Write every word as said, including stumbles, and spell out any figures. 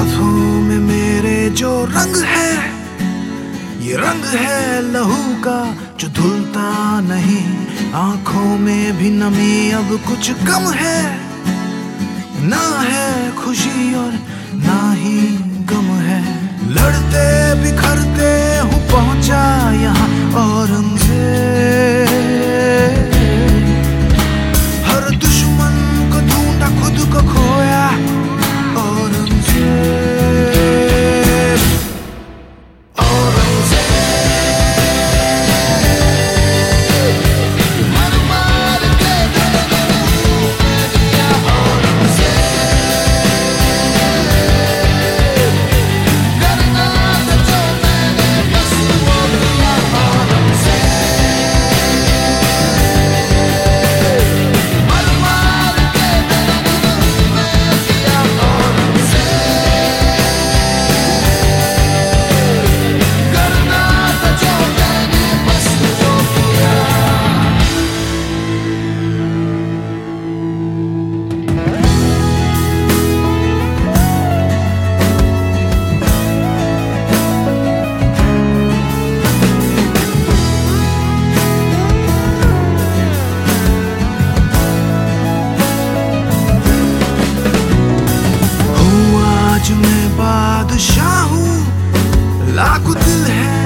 हाथों में मेरे जो रंग है, ये रंग है लहू का जो धुलता नहीं। आंखों में भी नमी अब कुछ कम है, ना है खुशी और ना ही गम है। लड़ते बिखरते हूँ पहुंचा यहाँ और उनसे हर दुश्मन को ढूंढा खुद को खोया और उनसे और उनसे मर मार के दिया और उनसे करना था जो मैंने बस वो किया और उनसे मर मार के दिया और उनसे करना था जो मैंने बस वो किया। हूँ आज मैं बादशाह हूँ, लाखों दिल है